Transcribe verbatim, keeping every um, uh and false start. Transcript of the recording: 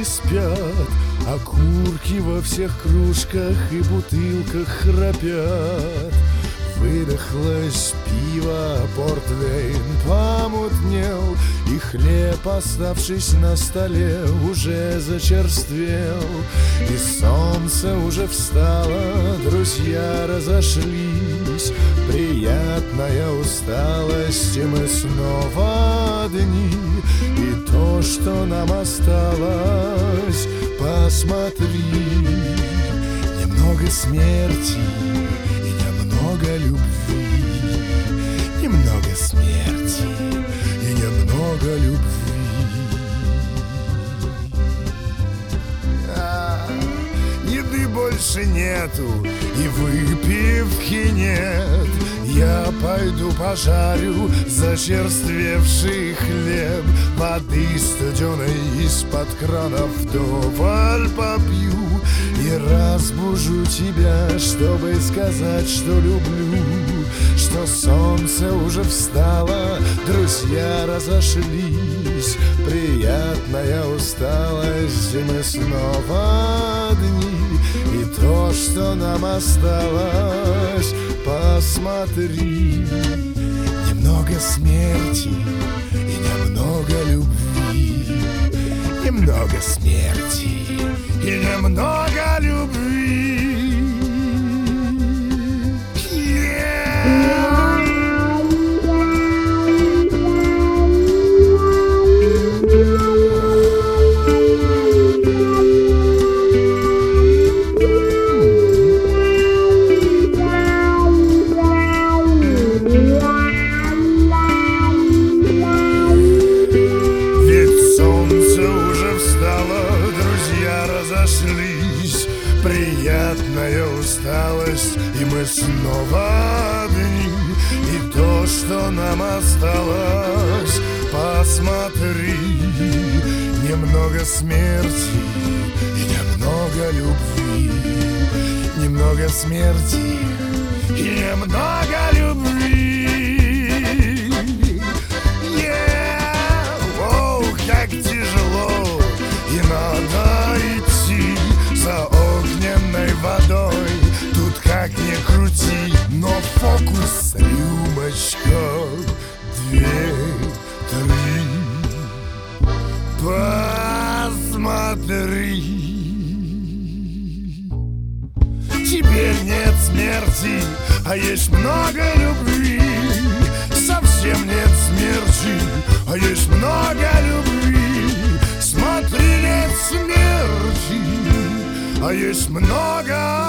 люди спят, окурки во всех кружках и бутылках храпят. Выдохлось пиво, портвейн помутнел, и хлеб, оставшись на столе, уже зачерствел. И солнце уже встало, друзья разошлись. Приятная усталость, и мы снова одни. И то, что нам осталось, посмотри. Немного смерти немного любви, немного смерти и немного любви. А, еды больше нету и выпивки нет. Я пойду пожарю зачерствевший хлеб, воды студеной из-под крана вдоволь попью. И разбужу тебя, чтобы сказать, что люблю, что солнце уже встало, друзья разошлись. Приятная усталость, и мы снова одни. И то, что нам осталось, посмотри. Немного смерти и немного любви, немного смерти и немного любви. Приятная усталость, и мы снова одни. И то, что нам осталось, посмотри. Немного смерти и немного любви, немного смерти и немного любви. Yeah! Оу, как тяжело, и надо идти за огненной водой. Тут как ни крути, но фокус рюмочка, две, три. Посмотри. Теперь нет смерти, а есть много любви. Совсем нет смерти, а есть много любви. Смотри, нет смерти, а есть много